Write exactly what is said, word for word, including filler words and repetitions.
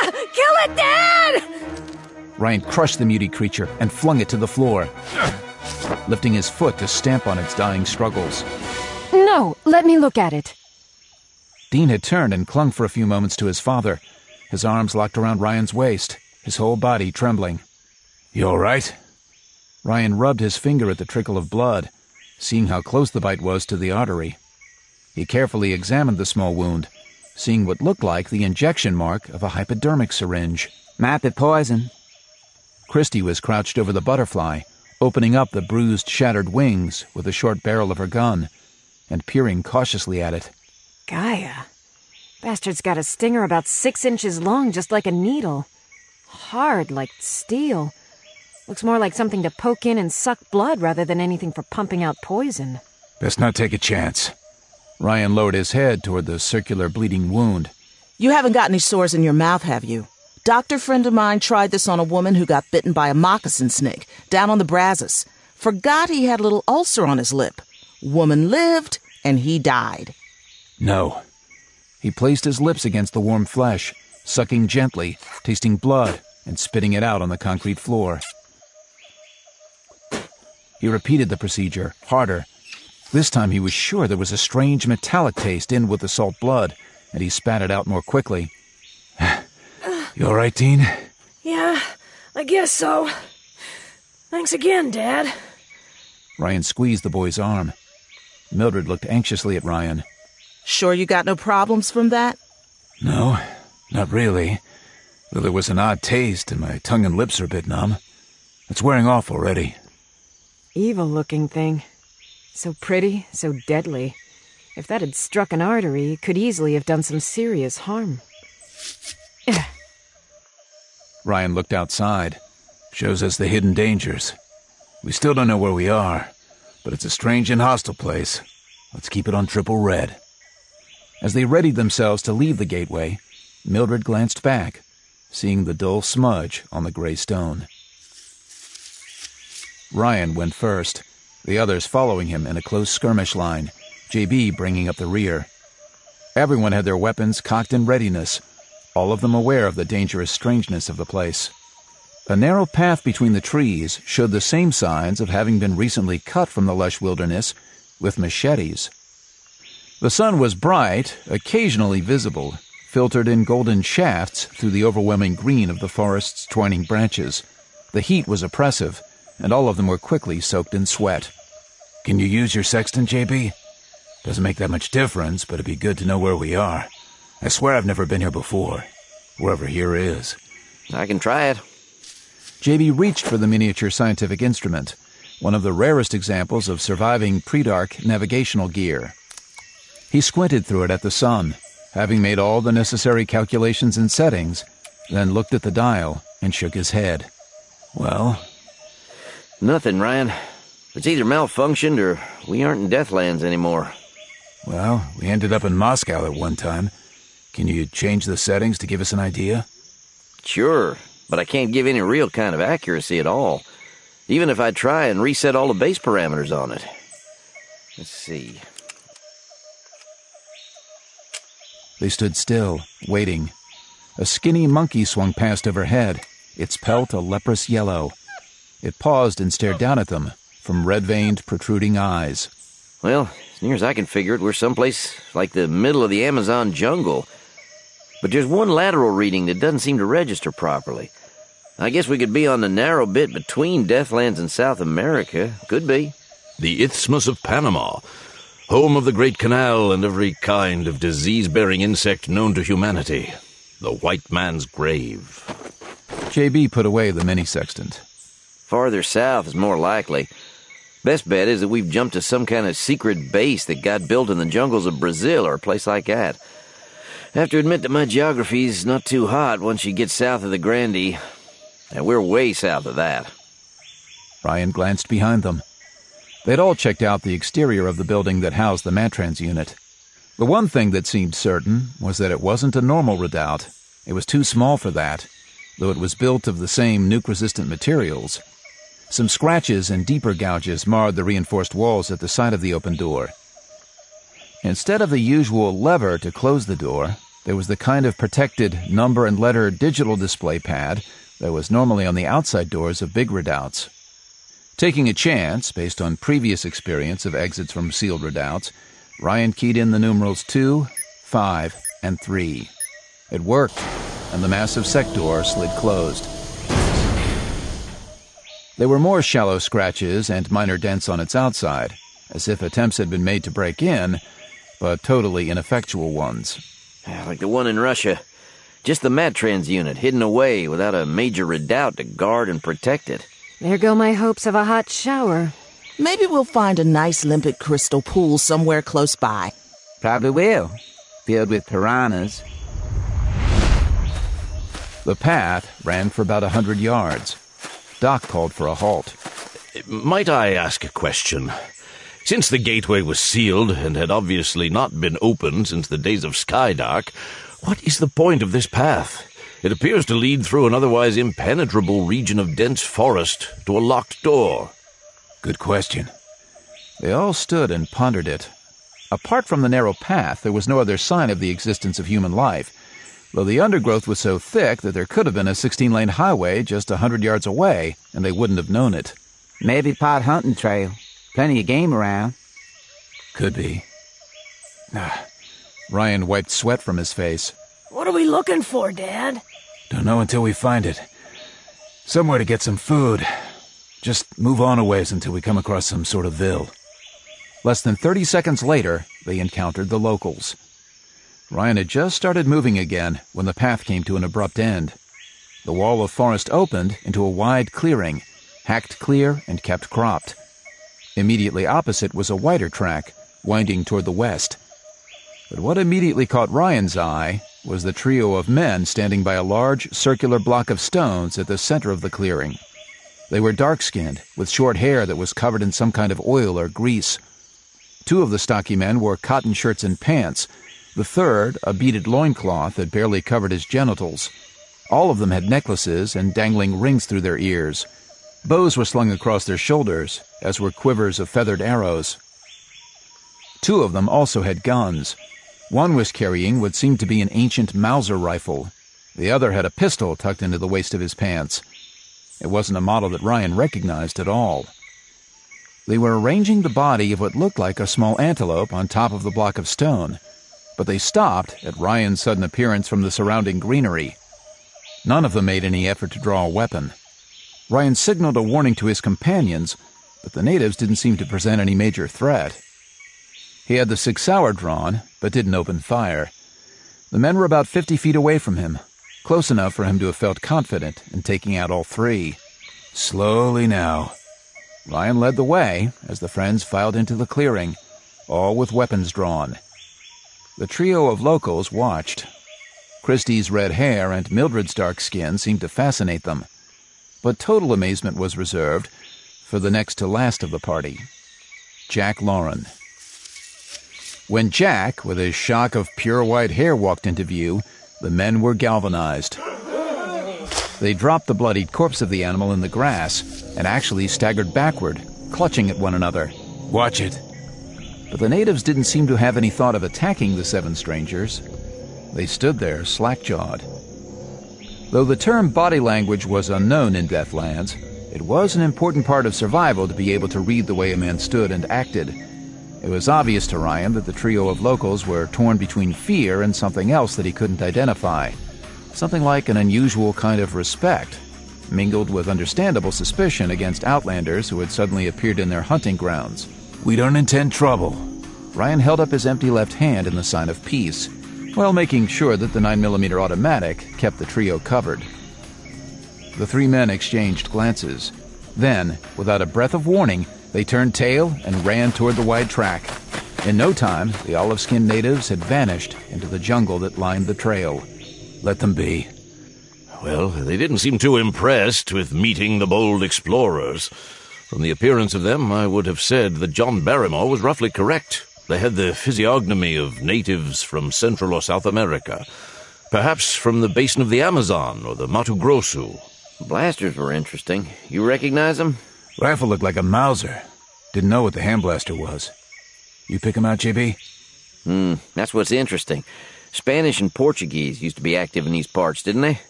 Kill it, Dad! Ryan crushed the muty creature and flung it to the floor, lifting his foot to stamp on its dying struggles. No, let me look at it. Dean had turned and clung for a few moments to his father, his arms locked around Ryan's waist, his whole body trembling. "You all right?" Ryan rubbed his finger at the trickle of blood, seeing how close the bite was to the artery. He carefully examined the small wound, seeing what looked like the injection mark of a hypodermic syringe. Might be poison. Christy was crouched over the butterfly, opening up the bruised, shattered wings with the short barrel of her gun, and peering cautiously at it. Gaia. Bastard's got a stinger about six inches long, just like a needle. Hard, like steel. Looks more like something to poke in and suck blood rather than anything for pumping out poison. Best not take a chance. Ryan lowered his head toward the circular bleeding wound. You haven't got any sores in your mouth, have you? Doctor friend of mine tried this on a woman who got bitten by a moccasin snake down on the Brazos. Forgot he had a little ulcer on his lip. Woman lived, and he died. No. He placed his lips against the warm flesh, sucking gently, tasting blood, and spitting it out on the concrete floor. He repeated the procedure, harder. This time he was sure there was a strange metallic taste in with the salt blood, and he spat it out more quickly. You all right, Dean? Yeah, I guess so. Thanks again, Dad. Ryan squeezed the boy's arm. Mildred looked anxiously at Ryan. Sure you got no problems from that? No, not really. Though there was an odd taste, and my tongue and lips are a bit numb. It's wearing off already. Evil-looking thing. So pretty, so deadly. If that had struck an artery, it could easily have done some serious harm. Ryan looked outside. Shows us the hidden dangers. We still don't know where we are, but it's a strange and hostile place. Let's keep it on triple red. As they readied themselves to leave the gateway, Mildred glanced back, seeing the dull smudge on the gray stone. Ryan went first, the others following him in a close skirmish line, J B bringing up the rear. Everyone had their weapons cocked in readiness, all of them aware of the dangerous strangeness of the place. A narrow path between the trees showed the same signs of having been recently cut from the lush wilderness with machetes. The sun was bright, occasionally visible, filtered in golden shafts through the overwhelming green of the forest's twining branches. The heat was oppressive, and all of them were quickly soaked in sweat. Can you use your sextant, J B? Doesn't make that much difference, but it'd be good to know where we are. I swear I've never been here before, wherever here is. I can try it. J B reached for the miniature scientific instrument, one of the rarest examples of surviving pre-dark navigational gear. He squinted through it at the sun, having made all the necessary calculations and settings, then looked at the dial and shook his head. Well? Nothing, Ryan. It's either malfunctioned or we aren't in Deathlands anymore. Well, we ended up in Moscow at one time. Can you change the settings to give us an idea? Sure, but I can't give any real kind of accuracy at all, even if I try and reset all the base parameters on it. Let's see. They stood still, waiting. A skinny monkey swung past overhead, its pelt a leprous yellow. It paused and stared down at them, from red-veined, protruding eyes. Well, as near as I can figure it, we're someplace like the middle of the Amazon jungle. But there's one lateral reading that doesn't seem to register properly. I guess we could be on the narrow bit between Deathlands and South America. Could be. The Isthmus of Panama, home of the Great Canal and every kind of disease-bearing insect known to humanity. The white man's grave. J B put away the mini-sextant. Farther south is more likely. Best bet is that we've jumped to some kind of secret base that got built in the jungles of Brazil or a place like that. I have to admit that my geography's not too hot once you get south of the Grande, and we're way south of that. Ryan glanced behind them. They'd all checked out the exterior of the building that housed the Matrans unit. The one thing that seemed certain was that it wasn't a normal redoubt. It was too small for that, though it was built of the same nuke-resistant materials. Some scratches and deeper gouges marred the reinforced walls at the side of the open door. Instead of the usual lever to close the door, There was the kind of protected number and letter digital display pad that was normally on the outside doors of big redoubts. Taking a chance, based on previous experience of exits from sealed redoubts, Ryan keyed in the numerals two, five, and three. It worked, and the massive sec door slid closed. There were more shallow scratches and minor dents on its outside, as if attempts had been made to break in, but totally ineffectual ones. Like the one in Russia. Just the Matrans unit hidden away without a major redoubt to guard and protect it. There go my hopes of a hot shower. Maybe we'll find a nice limpid crystal pool somewhere close by. Probably will. Filled with piranhas. The path ran for about a hundred yards. Doc called for a halt. Might I ask a question? Since the gateway was sealed and had obviously not been opened since the days of Skydark, what is the point of this path? It appears to lead through an otherwise impenetrable region of dense forest to a locked door. Good question. They all stood and pondered it. Apart from the narrow path, there was no other sign of the existence of human life, though the undergrowth was so thick that there could have been a sixteen-lane highway just a hundred yards away, and they wouldn't have known it. Maybe pot hunting trail. Plenty of game around. Could be. Ah. Ryan wiped sweat from his face. What are we looking for, Dad? Don't know until we find it. Somewhere to get some food. Just move on a ways until we come across some sort of ville. Less than thirty seconds later, they encountered the locals. Ryan had just started moving again when the path came to an abrupt end. The wall of forest opened into a wide clearing, hacked clear and kept cropped. Immediately opposite was a wider track, winding toward the west. But what immediately caught Ryan's eye was the trio of men standing by a large circular block of stones at the center of the clearing. They were dark-skinned, with short hair that was covered in some kind of oil or grease. Two of the stocky men wore cotton shirts and pants. The third, a beaded loincloth that barely covered his genitals. All of them had necklaces and dangling rings through their ears. Bows were slung across their shoulders, as were quivers of feathered arrows. Two of them also had guns. One was carrying what seemed to be an ancient Mauser rifle. The other had a pistol tucked into the waist of his pants. It wasn't a model that Ryan recognized at all. They were arranging the body of what looked like a small antelope on top of the block of stone, but they stopped at Ryan's sudden appearance from the surrounding greenery. None of them made any effort to draw a weapon. Ryan signaled a warning to his companions, but the natives didn't seem to present any major threat. He had the Sig Sauer drawn, but didn't open fire. The men were about fifty feet away from him, close enough for him to have felt confident in taking out all three. Slowly now. Ryan led the way as the friends filed into the clearing, all with weapons drawn. The trio of locals watched. Christie's red hair and Mildred's dark skin seemed to fascinate them, but total amazement was reserved for the next to last of the party, Jack Lauren. When Jack, with his shock of pure white hair, walked into view, the men were galvanized. They dropped the bloodied corpse of the animal in the grass and actually staggered backward, clutching at one another. Watch it. But the natives didn't seem to have any thought of attacking the seven strangers. They stood there, slack-jawed. Though the term body language was unknown in Deathlands, it was an important part of survival to be able to read the way a man stood and acted. It was obvious to Ryan that the trio of locals were torn between fear and something else that he couldn't identify. Something like an unusual kind of respect, mingled with understandable suspicion against outlanders who had suddenly appeared in their hunting grounds. We don't intend trouble. Ryan held up his empty left hand in the sign of peace, while making sure that the nine millimeter automatic kept the trio covered. The three men exchanged glances. Then, without a breath of warning, they turned tail and ran toward the wide track. In no time, the olive-skinned natives had vanished into the jungle that lined the trail. Let them be. Well, they didn't seem too impressed with meeting the bold explorers. From the appearance of them, I would have said that John Barrymore was roughly correct. They had the physiognomy of natives from Central or South America, perhaps from the basin of the Amazon or the Mato Grosso. Blasters were interesting. You recognize them? Rifle looked like a Mauser. Didn't know what the hand blaster was. You pick him out, J B? Hmm, that's what's interesting. Spanish and Portuguese used to be active in these parts, didn't they?